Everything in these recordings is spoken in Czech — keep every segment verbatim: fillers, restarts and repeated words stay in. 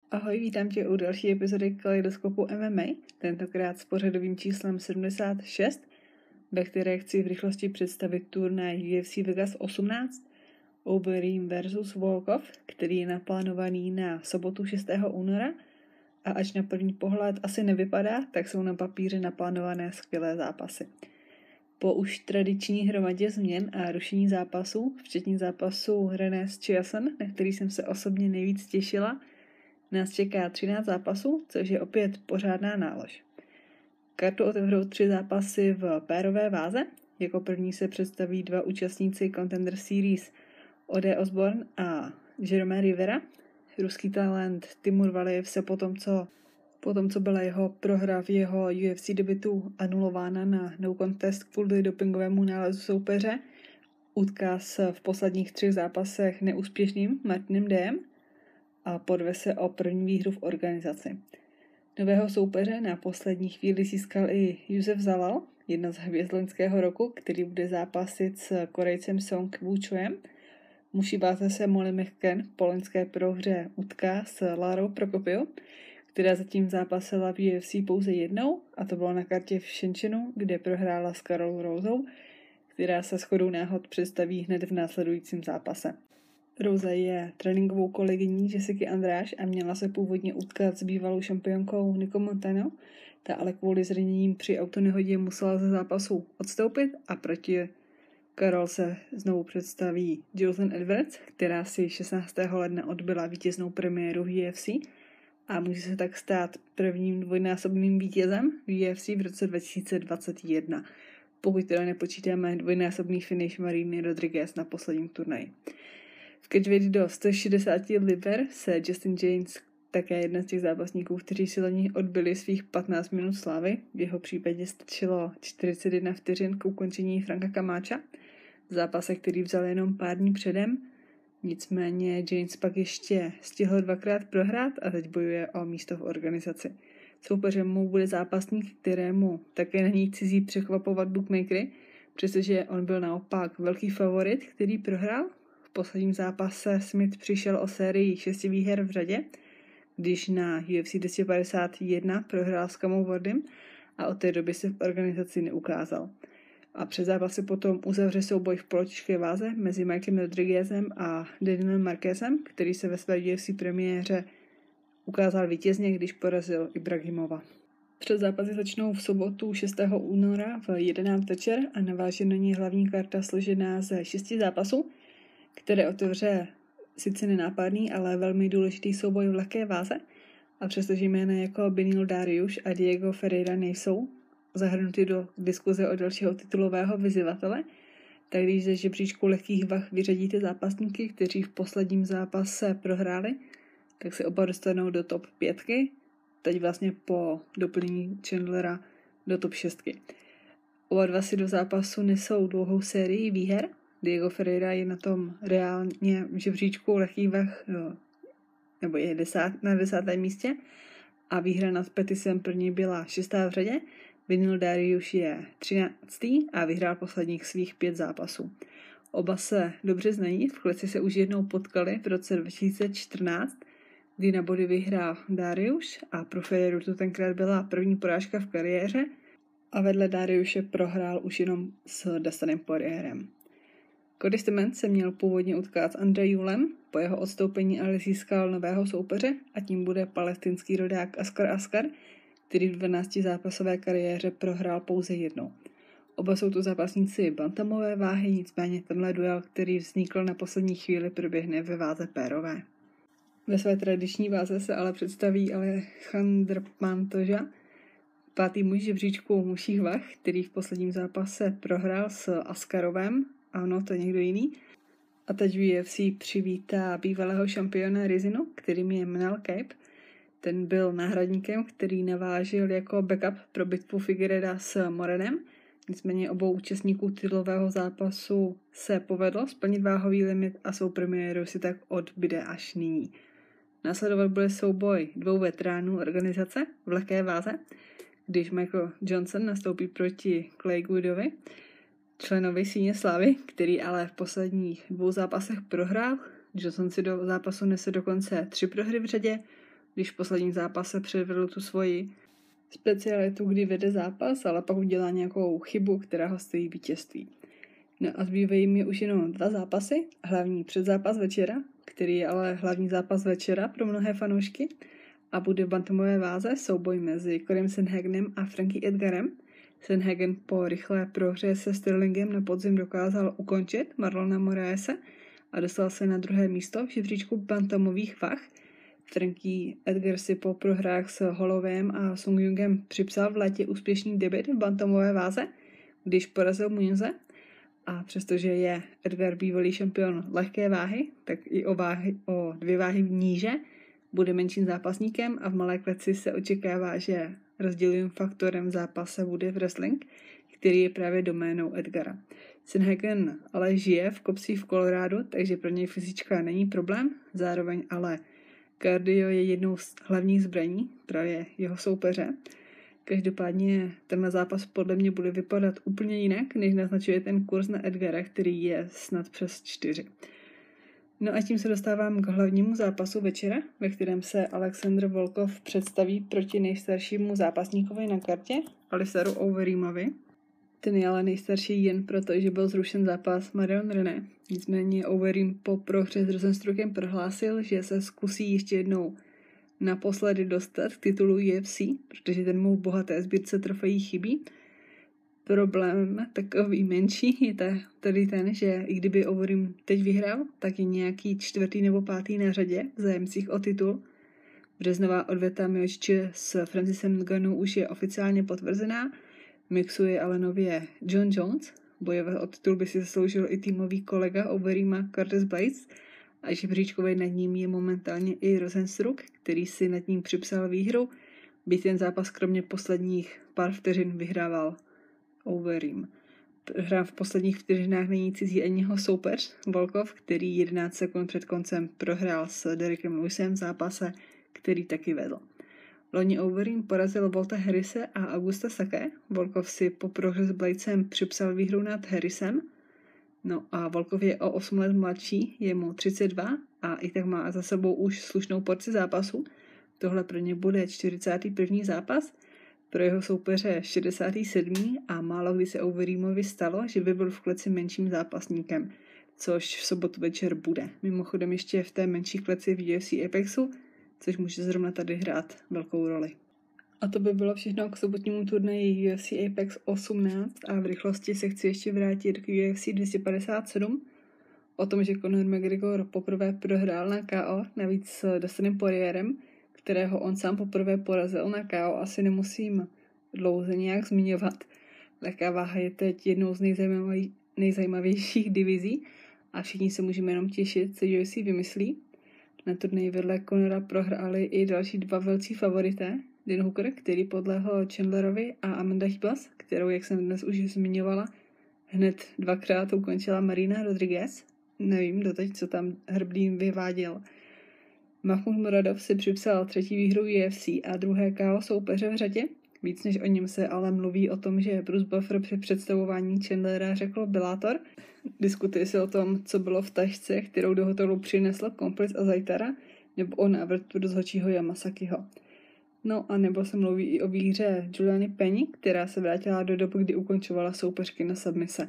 Ahoj, vítám tě u další epizody Kaleidoskopu M M A, tentokrát s pořadovým číslem sedmdesát šest, ve které chci v rychlosti představit turnaj U F C Vegas osmnáct Overeem versus Volkov, který je naplánovaný na sobotu šestého února a ač na první pohled asi nevypadá, tak jsou na papíře naplánované skvělé zápasy. Po už tradiční hromadě změn a rušení zápasů, včetně zápasu René s Chiasson, na který jsem se osobně nejvíc těšila, nás čeká třináct zápasů, což je opět pořádná nálož. Kartu otevřou tři zápasy v pérové váze. Jako první se představí dva účastníci Contender Series Ode Osborne a Jerome Rivera. Ruský talent Timur Valiev se potom, co, potom, co byla jeho prohra v jeho U F C debutu anulována na no contest kvůli dopingovému nálezu soupeře, utká se v posledních třech zápasech neúspěšným Martinem Dem a podve se o první výhru v organizaci. Nového soupeře na poslední chvíli získal i Josef Zalal, jedna z hvězd loňského roku, který bude zápasit s Korejcem Song Woo Choem. Muší váze se Molly McCann po loňské prohře utká s Larou Prokopiou, která zatím zápasila v U F C pouze jednou, a to bylo na kartě v Shenzhenu, kde prohrála s Karolou Rosou, která se shodou náhod představí hned v následujícím zápase. Rosa je tréninkovou kolegyní Jessiky Andráš a měla se původně utkat s bývalou šampionkou Nico Montano, ta ale kvůli zraněním při autonehodě musela ze zápasu odstoupit a proti Karol se znovu představí Joselyne Edwards, která si šestnáctého ledna odbyla vítěznou premiéru v U F C a může se tak stát prvním dvojnásobným vítězem v U F C v roce dva tisíce dvacet jedna, pokud teda nepočítáme dvojnásobný finish Mariny Rodriguez na posledním turnaji. V catchweightu do sto šedesát liber se Justin James, také jeden z těch zápasníků, kteří si loni odbyli svých patnáct minut slávy. V jeho případě stačilo čtyřicet jedna vteřin k ukončení Franka Kamáča, v zápase, který vzal jenom pár dní předem. Nicméně James pak ještě stihl dvakrát prohrát a teď bojuje o místo v organizaci. Soupeřem mu bude zápasník, kterému také není cizí překvapovat bookmakery, přestože on byl naopak velký favorit, který prohrál. V posledním zápase Smith přišel o sérii šesti výher v řadě, když na U F C dvě stě padesát jedna prohrál s Kamou Wardem a od té doby se v organizaci neukázal. A před zápasem potom uzavře souboj v polotěžké váze mezi Michaelem Rodriguezem a Danielem Marquezem, který se ve své U F C premiéře ukázal vítězně, když porazil Ibrahimova. Před zápasy začnou v sobotu šestého února v jedenáct večer a naváže na ní hlavní karta složená ze šesti zápasů, které otevře sice nenápadný, ale velmi důležitý souboj v lehké váze, a přestože jména jako Beneil Dariush a Diego Ferreira nejsou zahrnuty do diskuze o dalšího titulového vyzývatele, tak když ze žebříčku lehkých vah vyřadíte zápasníky, kteří v posledním zápase prohráli, tak se oba dostanou do top pětky, teď vlastně po doplnění Chandlera do top šestky. Oba dva si do zápasu nesou dlouhou sérii výher. Diego Ferreira je na tom reálně v žebříčku lehkých vah, nebo je desát, na desátém místě a výhra nad Pettisem pro něj byla šestá v řadě. Beneil Dariush je třináctý a vyhrál posledních svých pět zápasů. Oba se dobře znají, v kleci se už jednou potkali v roce dva tisíce čtrnáct, kdy na body vyhrál Dariush a pro Ferreiru to tenkrát byla první porážka v kariéře a vedle Dariushe prohrál už jenom s Dustinem Poirierem. Cody Stamann se měl původně utkat s Andre Ewellem, po jeho odstoupení ale získal nového soupeře a tím bude palestinský rodák Askar Askar, který v dvanácti zápasové kariéře prohrál pouze jednou. Oba jsou to zápasníci bantamové váhy, nicméně tenhle duel, který vznikl na poslední chvíli, proběhne ve váze pérové. Ve své tradiční váze se ale představí Alejandr Pantoja, pátý muž žebříčku mužích vah, který v posledním zápase prohrál s Askarovem, ano, to je někdo jiný. A teď v U F C přivítá bývalého šampiona Rizinu, kterým je Manel Kape. Ten byl náhradníkem, který navážil jako backup pro bitvu Figueireda s Morenem. Nicméně obou účastníků titulového zápasu se povedlo splnit váhový limit a svou premiéru si tak odbyde až nyní. Následovat bude souboj dvou veteránů organizace v lehké váze, když Michael Johnson nastoupí proti Clay Guidovi, členovi Síně slávy, který ale v posledních dvou zápasech prohrál. Johnson si do zápasu nese dokonce tři prohry v řadě, když v posledním zápase předvedl tu svoji specialitu, kdy vede zápas, ale pak udělá nějakou chybu, která ho stojí vítězství. No a zbývají mi už jenom dva zápasy, hlavní předzápas večera, který je ale hlavní zápas večera pro mnohé fanoušky a bude v bantamové váze souboj mezi Corym Sandhagenem a Frankie Edgarem. Sandhagen po rychlé prohře se Sterlingem na podzim dokázal ukončit Marlona Moraese a dostal se na druhé místo v žebříčku bantamových vah. Frankie Edgar si po prohrách s Hollowayem a Sung Jungem připsal v létě úspěšný debut v bantamové váze, když porazil Muñoze. A přestože je Edgar bývalý šampion lehké váhy, tak i o, váhy, o dvě váhy níže bude menším zápasníkem a v malé kleci se očekává, že rozdílným faktorem v zápase bude wrestling, který je právě doménou Edgara. Sandhagen ale žije v kopcích v Coloradu, takže pro něj fyzička není problém, zároveň ale kardio je jednou z hlavních zbraní právě jeho soupeře. Každopádně tenhle zápas podle mě bude vypadat úplně jinak, než naznačuje ten kurz na Edgara, který je snad přes čtyři. No a tím se dostávám k hlavnímu zápasu večera, ve kterém se Alexander Volkov představí proti nejstaršímu zápasníkovi na kartě, Alistairu Overeemovi. Ten je ale nejstarší jen proto, že byl zrušen zápas Marion René. Nicméně Overeem po prohře s Rosenstruckem prohlásil, že se zkusí ještě jednou naposledy dostat k titulu U F C, protože ten mu v bohaté sbírce trofejí chybí. Problém takový menší je tady ten, že i kdyby Overeem teď vyhrál, tak je nějaký čtvrtý nebo pátý na řadě v zájemcích o titul. Březnová odveta Miocic s Francisem Ngannouem už je oficiálně potvrzená, mixuje ale nově John Jones. Bojové o titul by si zasloužil i týmový kolega Overeema Curtis Blaydes a žebříčkový nad ním je momentálně i Rosenstruck, který si nad ním připsal výhru, byť ten zápas kromě posledních pár vteřin vyhrával Overeem. Hra v posledních vteřinách není cizí ani jeho soupeř Volkov, který jedenáct sekund před koncem prohrál s Derekem Lewisem v zápase, který taky vedl. Loni Overeem porazil Volta Harrise a Augusta Saké. Volkov si po prohře s Bladesem připsal výhru nad Harrisem. No a Volkov je o osm let mladší, je mu třicet dva a i tak má za sebou už slušnou porci zápasu. Tohle pro ně bude čtyřicátý první zápas, pro jeho soupeře šedesátý sedmý a málo kdy se Overeemovi stalo, že by byl v kleci menším zápasníkem, což v sobotu večer bude. Mimochodem ještě v té menší kleci v U F C Apexu, což může zrovna tady hrát velkou roli. A to by bylo všechno k sobotnímu turnaji U F C Apex osmnáct a v rychlosti se chci ještě vrátit k U F C dvě stě padesát sedm. O tom, že Conor McGregor poprvé prohrál na K O, navíc s Dustinem Poirierem, kterého on sám poprvé porazil na K O, asi nemusím dlouze nějak zmiňovat. Lehká váha je teď jednou z nejzajímavějších, nejzajímavějších divizí a všichni se můžeme jenom těšit, co U F C vymyslí. Na turnaji vedle Conora prohráli i další dva velcí favorité. Dan Hooker, který podlehl Chandlerovi, a Amanda Ribas, kterou, jak jsem dnes už zmiňovala, hned dvakrát ukončila Marina Rodriguez. Nevím doteď, co tam Hrblín vyváděl. Mahmud Muradov si připsal třetí výhru U F C a druhé K O soupeře v řadě. Víc než o něm se ale mluví o tom, že Bruce Buffer při představování Chandlera řekl Bellator. Diskutuje se o tom, co bylo v tašce, kterou do hotelu přinesl komplic a Zaitara, nebo o návratu rozhodčího Yamasakiho. No a nebo se mluví i o výhře Juliany Penny, která se vrátila do doby, kdy ukončovala soupeřky na submise.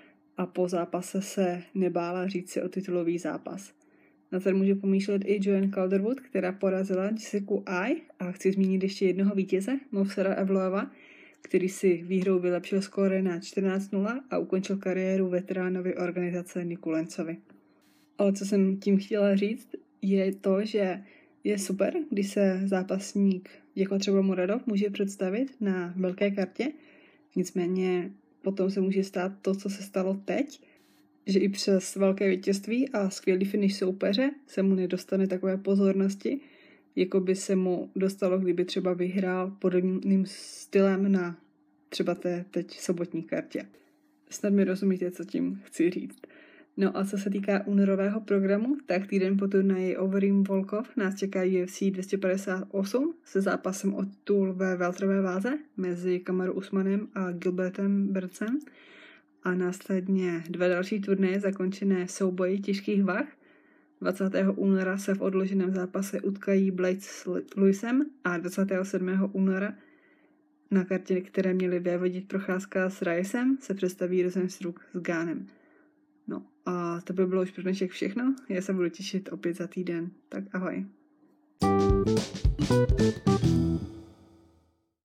A po zápase se nebála říct si o titulový zápas. Na to může pomýšlet i Joanne Calderwood, která porazila Jessica Ai, a chci zmínit ještě jednoho vítěze, Movsara Evloeva, který si výhrou vylepšil skóre na čtrnáct nula a ukončil kariéru veteránovi organizace Niku Lencovi. Ale co jsem tím chtěla říct, je to, že je super, když se zápasník jako třeba Muradov může představit na velké kartě, nicméně potom se může stát to, co se stalo teď, že i přes velké vítězství a skvělý finish soupeře se mu nedostane takové pozornosti, jako by se mu dostalo, kdyby třeba vyhrál podobným stylem na třeba té teď sobotní kartě. Snad mi rozumíte, co tím chci říct. No a co se týká únorového programu, tak týden po turnaji Overeem Volkov nás čeká U F C dvě stě padesát osm se zápasem o titul ve welterové váze mezi Kamaru Usmanem a Gilbertem Burnsem a následně dva další turnaje zakončené souboji těžkých vah dvacátého února se v odloženém zápase utkají Blade s Lewisem a dvacátého sedmého února na kartě, které měly vévodit Procházka s Reyesem, se představí Rosenstruck s Gánem. No a to by bylo už pro dnešek všechno. Já se budu těšit opět za týden. Tak ahoj.